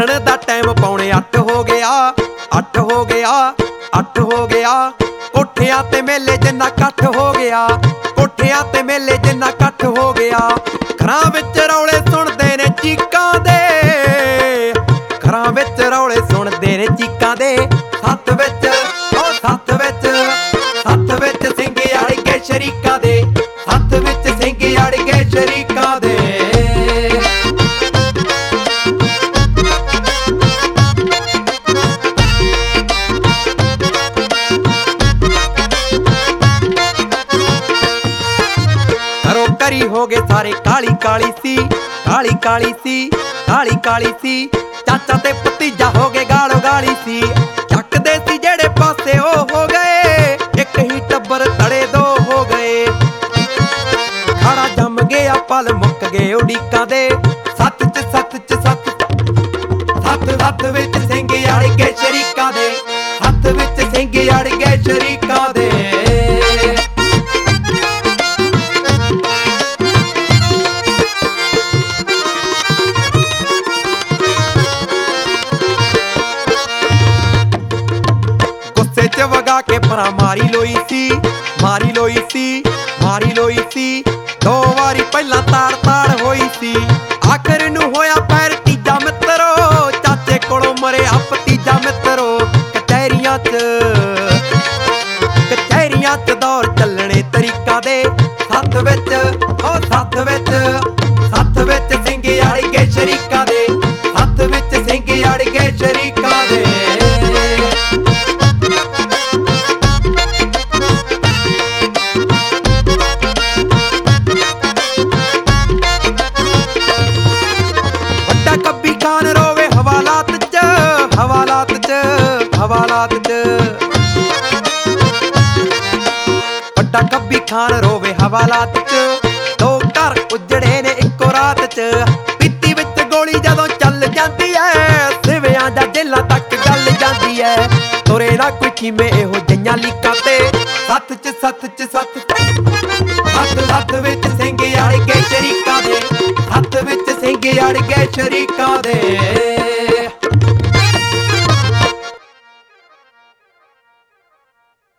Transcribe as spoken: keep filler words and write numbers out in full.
ਉੱਠਣ ਦਾ ਟਾਈਮ ਪੌਣੇ ਅੱਠ ਹੋ ਗਿਆ, ਅੱਠ ਹੋ ਗਿਆ, ਅੱਠ ਹੋ ਗਿਆ। ਕੋਠਿਆਂ ਤੇ ਮੇਲੇ ਜਿੰਨਾ ਇਕੱਠ ਹੋ ਗਿਆ, ਕੋਠਿਆਂ ਤੇ ਮੇਲੇ ਜਿੰਨਾ ਇਕੱਠ ਹੋ ਗਿਆ। ਘਰਾਂ ਵਿੱਚ ਰੌਲੇ ਸੁਣਦੇ ਨੇ ਚੀਕਾਂ ਦੇ, ਘਰਾਂ ਵਿੱਚ ਰੌਲੇ ਸੁਣਦੇ ਨੇ ਚੀਕਾਂ ਦੇ। ਸੱਥ ਵਿੱਚ ਉਹ ਸੱਥ ਵਿੱਚ, ਸੱਥ ਵਿੱਚ ਸਿੰਘ ਅੜ ਗਏ ਸ਼ਰੀਕਾਂ ਦੇ, ਸੱਥ ਵਿੱਚ ਸਿੰਘ ਅੜ ਗਏ ਸ਼ਰੀਕਾਂ ਦੇ। ਕਰੀ ਹੋ ਗਏ ਸਾਰੇ ਕਾਲੀ ਕਾਲੀ ਸੀ, ਕਾਲੀ ਕਾਲੀ ਸੀ, ਕਾਲੀ ਕਾਲੀ ਸੀ। ਚਾਚਾ ਤੇ ਭਤੀਜਾ ਹੋ ਗਏ ਗਾਲੋ ਗਾਲੀ ਸੀ, ਚੱਕਦੇ ਸੀ ਜਿਹੜੇ ਪਾਸੇ ਉਹ ਹੋ ਗਏ। ਇੱਕ ਹੀ ਟੱਬਰ ਤੜੇ ਦੋ ਹੋ ਗਏ, ਖਾੜਾ ਜੰਮ ਗਿਆ ਪਲ ਮੁੱਕ ਗਏ ਉਡੀਕਾਂ ਦੇ। ਸੱਤ ਚ ਸੱਤ ਚ ਸੱਤ, ਸੱਤ ਸੱਤ ਵਿੱਚ ਸਿੰਘ ਅੜ ਗਏ ਸ਼ਰੀਕਾਂ ਦੇ, ਸੱਤ ਵਿੱਚ ਸਿੰਘ ਅੜ ਗਏ ਸ਼ਰੀਕਾਂ ਦੇ। ਚ ਵਗਾ ਕੇ ਪਰਾਂ ਮਾਰੀ ਲੋਈ ਸੀ, ਮਾਰੀ ਲੋਈ ਸੀ, ਮਾਰੀ ਲੋਈ ਸੀ। ਦੋ ਵਾਰੀ ਪਹਿਲਾਂ ਤਾੜ ਤਾੜ ਹੋਈ ਸੀ, ਆਖਰ ਨੂੰ ਹੋਇਆ ਪੈਰ ਤੀਜਾ ਮਿੱਤਰੋ। ਚਾਚੇ ਕੋਲੋਂ ਮਰਿਆ ਭਤੀਜਾ ਮਿੱਤਰੋ। ਕਚਹਿਰੀਆਂ ਚ ਕਚਹਿਰੀਆਂ ਚ ਦੌਰ ਚੱਲਣੇ ਤਰੀਕਾਂ ਦੇ। ਸੱਥ ਵਿੱਚ ਉਹ ਸੱਥ ਵਿੱਚ, ਸੱਥ ਵਿੱਚ ਸਿੰਘ ਅੜ ਗਏ ਸ਼ਰੀਕਾਂ ਦੇ, ਸੱਥ ਵਿੱਚ ਸਿੰਘ ਅੜ ਗਏ ਸ਼ਰੀਕਾਂ ਦੇ। ਕੱਬੀ ਖਾਨ ਰੋਵੇ ਹਵਾਲਾਤ ਚ, ਹਵਾਲਾਤ ਚ, ਹਵਾਲਾਤ ਚ। ਵੱਡਾ ਕੱਬੀ ਖਾਨ ਰੋਵੇ ਹਵਾਲਾਤ ਚ। ਦੋ ਘਰ ਉਜੜੇ ਨੇ ਇੱਕੋ ਰਾਤ ਚ। ਪੀਤੀ ਵਿੱਚ ਗੋਲੀ ਜਦੋਂ ਚੱਲ ਜਾਂਦੀ ਐ, ਸਿਵਿਆਂ ਜਾਂ ਜੇਲਾਂ ਤੱਕ ਗੱਲ ਜਾਂਦੀ ਐ। ਤੁਰੇ ਨਾ ਕੋਈ ਖੀਮੇ ਇਹੋ ਜਿਹੀਆਂ ਲੀਕਾਂ ਤੇ। ਸੱਤ ਚ ਸੱਤ ਚ ਸੱਤ, ਸੱਤ ਸੱਤ ਵਿੱਚ ਸਿੰਘ ਅੜ ਗਏ ਸ਼ਰੀਕਾਂ ਦੇ, ਸੱਤ ਵਿੱਚ ਸਿੰਘ ਅੜ ਗਏ ਸ਼ਰੀਕਾਂ ਦੇ।